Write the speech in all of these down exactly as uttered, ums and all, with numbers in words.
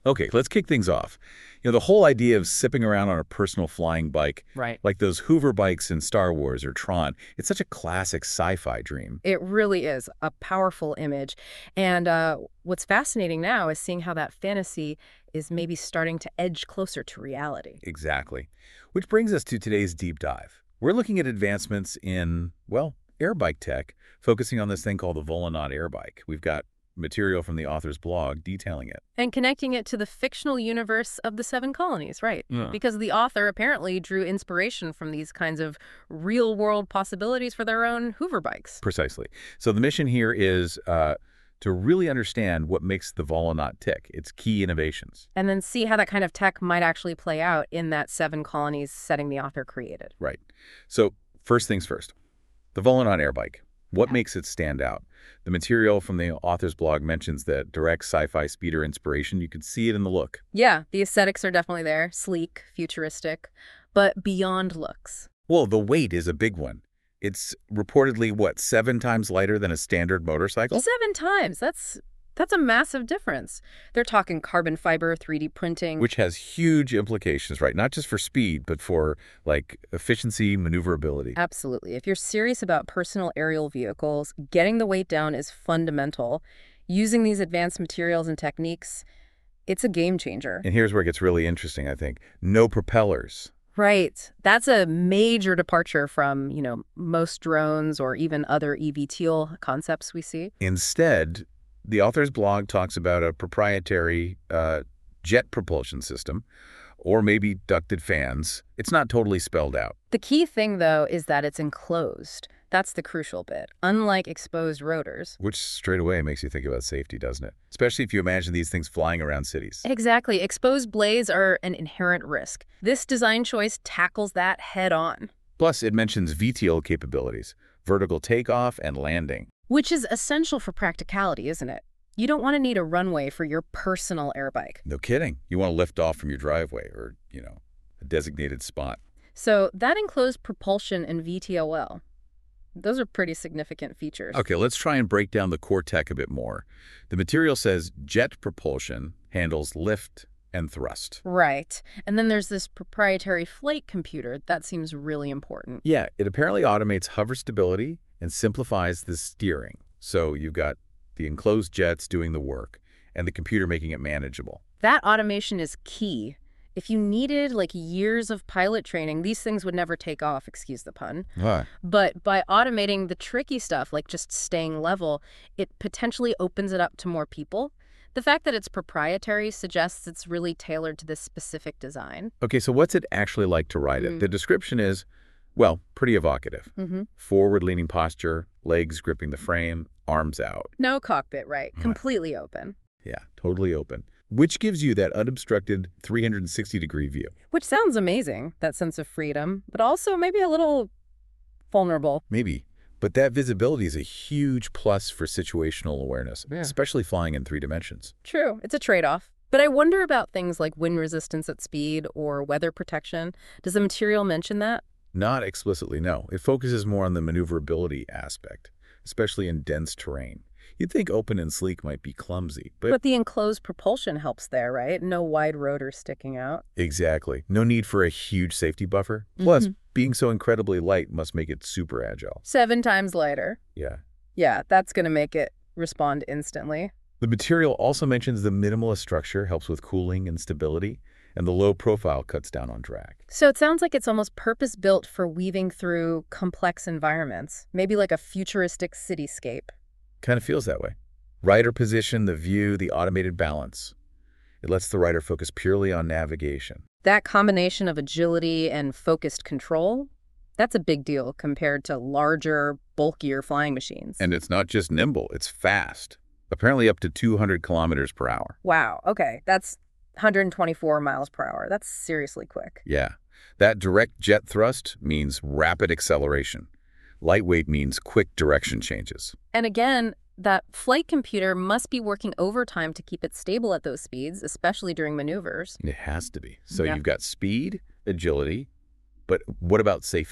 Okay, let's kick things off. You know, the whole idea of zipping around on a personal flying bike, Right. like those Hoover bikes in Star Wars or Tron, it's such a classic sci-fi dream. It really is a powerful image. And uh, what's fascinating now is seeing how that fantasy is maybe starting to edge closer to reality. Exactly. Which brings us to today's deep dive. We're looking at advancements in, well, air bike tech, focusing on this thing called the Volonaut air bike. We've got material from the author's blog detailing it. And connecting it to the fictional universe of the Seven Colonies, right? Yeah. Because the author apparently drew inspiration from these kinds of real-world possibilities for their own Hoover bikes. Precisely. So the mission here is uh, to really understand what makes the Volonaut tick, its key innovations. And then see how that kind of tech might actually play out in that Seven Colonies setting the author created. Right. So first things first, the Volonaut air bike. What makes it stand out? The material from the author's blog mentions that direct sci-fi speeder inspiration. You could see it in the look. Yeah, the aesthetics are definitely there. Sleek, futuristic, but beyond looks. Well, the weight is a big one. It's reportedly, what, seven times lighter than a standard motorcycle? Seven times. That's that's a massive difference. They're talking carbon fiber, three D printing. Which has huge implications, right? Not just for speed, but for, like, efficiency, maneuverability. Absolutely. If you're serious about personal aerial vehicles, getting the weight down is fundamental. Using these advanced materials and techniques, it's a game changer. And here's where it gets really interesting, I think. No propellers. Right. That's a major departure from, you know, most drones or even other eVTOL concepts we see. Instead, the author's blog talks about a proprietary uh, jet propulsion system, or maybe ducted fans. It's not totally spelled out. The key thing, though, is that it's enclosed. That's the crucial bit. Unlike exposed rotors. Which straight away makes you think about safety, doesn't it? Especially if you imagine these things flying around cities. Exactly. Exposed blades are an inherent risk. This design choice tackles that head on. Plus, it mentions V T O L capabilities, vertical takeoff and landing. Which is essential for practicality, isn't it? You don't want to need a runway for your personal air bike. No kidding. You want to lift off from your driveway or, you know, a designated spot. So that enclosed propulsion and V T O L. Those are pretty significant features. Okay, let's try and break down the core tech a bit more. The material says jet propulsion handles lift and thrust. Right. And then there's this proprietary flight computer. That seems really important. Yeah, it apparently automates hover stability and simplifies the steering. So you've got the enclosed jets doing the work and the computer making it manageable. That automation is key. If you needed like years of pilot training, these things would never take off, excuse the pun. Huh. But by automating the tricky stuff, like just staying level, it potentially opens it up to more people. The fact that it's proprietary suggests it's really tailored to this specific design. Okay, so what's it actually like to ride it? Mm. The description is, well, pretty evocative. Mm-hmm. Forward-leaning posture, legs gripping the frame, arms out. No cockpit, right? Right. Completely open. Yeah, totally open. Which gives you that unobstructed three hundred sixty degree view. Which sounds amazing, that sense of freedom, but also maybe a little vulnerable. Maybe. But that visibility is a huge plus for situational awareness, Yeah. especially flying in three dimensions. True, it's a trade-off. But I wonder about things like wind resistance at speed or weather protection. Does the material mention that? Not explicitly, no. It focuses more on the maneuverability aspect, especially in dense terrain. You'd think open and sleek might be clumsy, but, But the enclosed propulsion helps there, right? No wide rotors sticking out. exactly. No need for a huge safety buffer. Plus, Mhm. being so incredibly light must make it super agile. Seven times lighter. Yeah. Yeah, that's going to make it respond instantly. The material also mentions the minimalist structure helps with cooling and stability, and the low profile cuts down on drag. So it sounds like it's almost purpose-built for weaving through complex environments, maybe like a futuristic cityscape. Kind of feels that way. Rider position, the view, the automated balance. It lets the rider focus purely on navigation. That combination of agility and focused control, that's a big deal compared to larger, bulkier flying machines. And it's not just nimble, it's fast. Apparently up to two hundred kilometers per hour. Wow, okay, that's one hundred twenty-four miles per hour. That's seriously quick. Yeah. That direct jet thrust means rapid acceleration. Lightweight means quick direction changes. And again, that flight computer must be working overtime to keep it stable at those speeds, especially during maneuvers. It has to be. So Yeah. you've got speed, agility, but what about safety?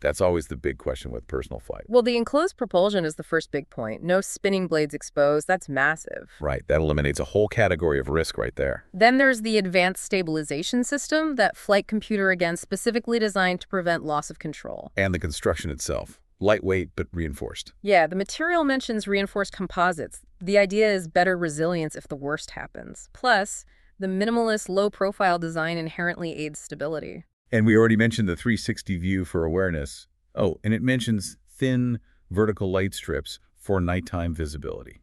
That's always the big question with personal flight. Well, the enclosed propulsion is the first big point. No spinning blades exposed. That's massive. Right, that eliminates a whole category of risk right there. Then there's the advanced stabilization system, that flight computer, again, specifically designed to prevent loss of control. And the construction itself. Lightweight, but reinforced. Yeah, the material mentions reinforced composites. The idea is better resilience if the worst happens. Plus, the minimalist, low-profile design inherently aids stability. And we already mentioned the three sixty view for awareness. Oh, and it mentions thin vertical light strips for nighttime visibility.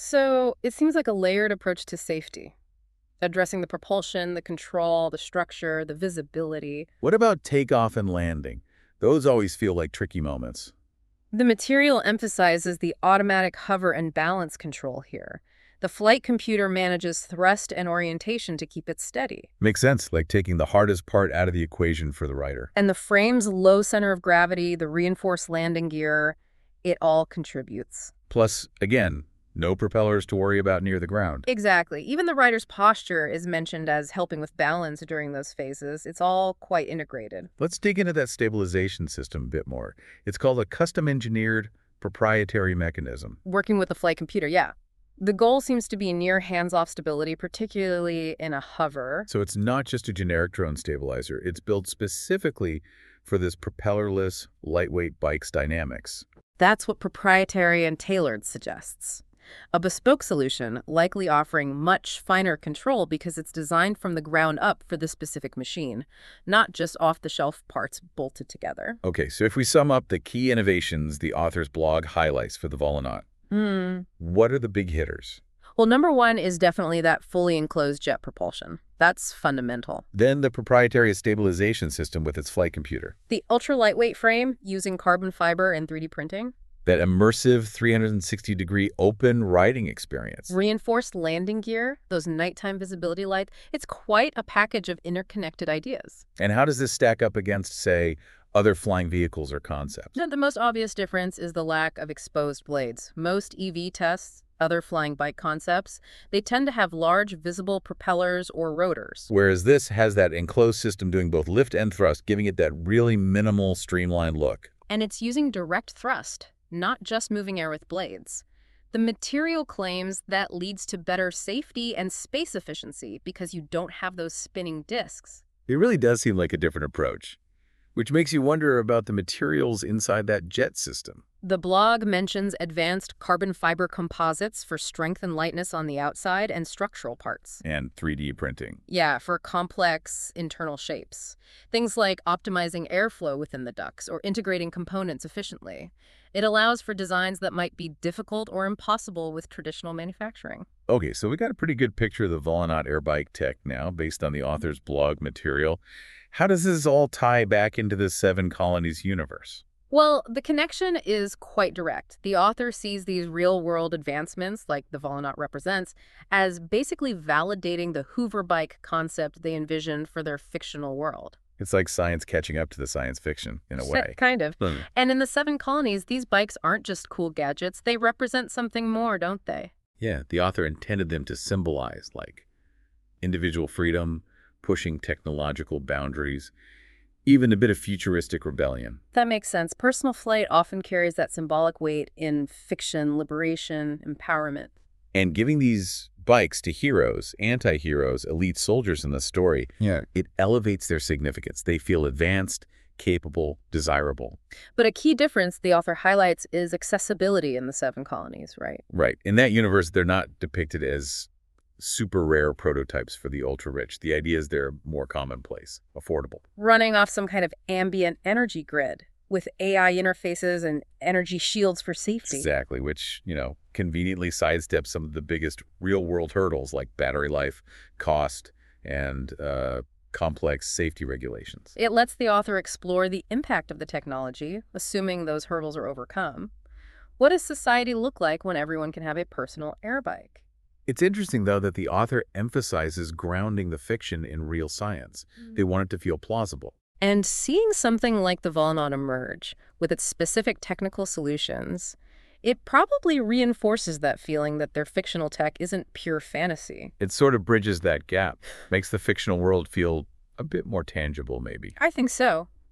So it seems like a layered approach to safety, addressing the propulsion, the control, the structure, the visibility. What about takeoff and landing? Those always feel like tricky moments. The material emphasizes the automatic hover and balance control here. The flight computer manages thrust and orientation to keep it steady. Makes sense, like taking the hardest part out of the equation for the rider. And the frame's low center of gravity, the reinforced landing gear, it all contributes. Plus, again, no propellers to worry about near the ground. Exactly. Even the rider's posture is mentioned as helping with balance during those phases. It's all quite integrated. Let's dig into that stabilization system a bit more. It's called a custom-engineered proprietary mechanism. Working with the flight computer, yeah. The goal seems to be near hands-off stability, particularly in a hover. So it's not just a generic drone stabilizer. It's built specifically for this propellerless, lightweight bike's dynamics. That's what proprietary and tailored suggests. A bespoke solution, likely offering much finer control because it's designed from the ground up for the specific machine, not just off-the-shelf parts bolted together. Okay, so if we sum up the key innovations the author's blog highlights for the Volonaut, Hmm. what are the big hitters? Well, number one is definitely that fully enclosed jet propulsion. That's fundamental. Then the proprietary stabilization system with its flight computer. The ultra-lightweight frame using carbon fiber and three D printing. That immersive three hundred sixty degree open riding experience. Reinforced landing gear, those nighttime visibility lights. It's quite a package of interconnected ideas. And how does this stack up against, say, other flying vehicles or concepts? Now, the most obvious difference is the lack of exposed blades. Most E V tests, other flying bike concepts, they tend to have large visible propellers or rotors. Whereas this has that enclosed system doing both lift and thrust, giving it that really minimal, streamlined look. And it's using direct thrust, not just moving air with blades. The material claims that leads to better safety and space efficiency because you don't have those spinning discs. It really does seem like a different approach, which makes you wonder about the materials inside that jet system. The blog mentions advanced carbon fiber composites for strength and lightness on the outside and structural parts. And three D printing. Yeah, for complex internal shapes. Things like optimizing airflow within the ducts or integrating components efficiently. It allows for designs that might be difficult or impossible with traditional manufacturing. Okay, so we got a pretty good picture of the Volonaut air bike tech now, based on the author's blog material. How does this all tie back into the Seven Colonies universe? Well, the connection is quite direct. The author sees these real-world advancements, like the Volonaut represents, as basically validating the Hoover bike concept they envisioned for their fictional world. It's like science catching up to the science fiction, in a way. Kind of. Hmm. And in the Seven Colonies, these bikes aren't just cool gadgets. They represent something more, don't they? Yeah, the author intended them to symbolize, like, individual freedom, pushing technological boundaries, even a bit of futuristic rebellion. That makes sense. Personal flight often carries that symbolic weight in fiction, liberation, empowerment. And giving these bikes to heroes, anti-heroes, elite soldiers in the story, Yeah. it elevates their significance. They feel advanced, capable, desirable. But a key difference the author highlights is accessibility in the Seven Colonies, right? Right. In that universe, they're not depicted as super rare prototypes for the ultra-rich. The idea is they're more commonplace, affordable. Running off some kind of ambient energy grid with A I interfaces and energy shields for safety. Exactly, which, you know, conveniently sidesteps some of the biggest real-world hurdles like battery life, cost, and uh, complex safety regulations. It lets the author explore the impact of the technology, assuming those hurdles are overcome. What does society look like when everyone can have a personal air bike? It's interesting, though, that the author emphasizes grounding the fiction in real science. They want it to feel plausible. And seeing something like the Volonaut emerge, with its specific technical solutions, it probably reinforces that feeling that their fictional tech isn't pure fantasy. It sort of bridges that gap, makes the fictional world feel a bit more tangible, maybe. I think so.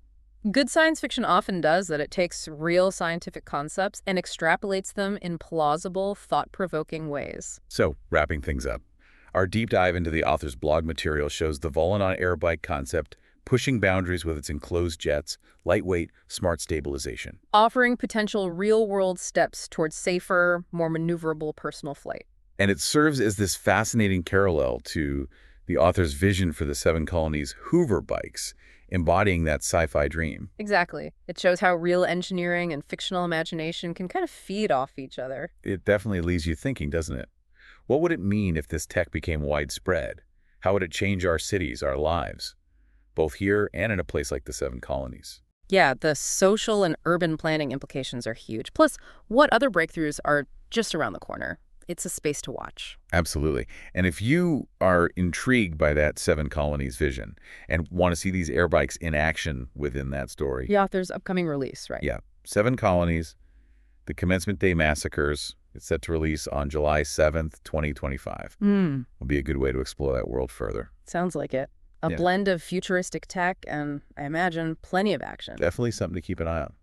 Good science fiction often does that. It takes real scientific concepts and extrapolates them in plausible, thought-provoking ways. So, wrapping things up, our deep dive into the author's blog material shows the Volonon air bike concept pushing boundaries with its enclosed jets, lightweight, smart stabilization. Offering potential real-world steps towards safer, more maneuverable personal flight. And it serves as this fascinating parallel to the author's vision for the Seven Colonies Hoover bikes, embodying that sci-fi dream. Exactly. It shows how real engineering and fictional imagination can kind of feed off each other. It definitely leaves you thinking, doesn't it? What would it mean if this tech became widespread? How would it change our cities, our lives, both here and in a place like the Seven Colonies? Yeah, the social and urban planning implications are huge. Plus, what other breakthroughs are just around the corner? It's a space to watch. Absolutely. And if you are intrigued by that Seven Colonies vision and want to see these air bikes in action within that story, The author's upcoming release, right? yeah, Seven Colonies, The Commencement Day Massacres, it's set to release on July seventh, twenty twenty-five. Hmm. Will be a good way to explore that world further. Sounds like it. A Yeah. blend of futuristic tech and, I imagine, plenty of action. Definitely something to keep an eye on.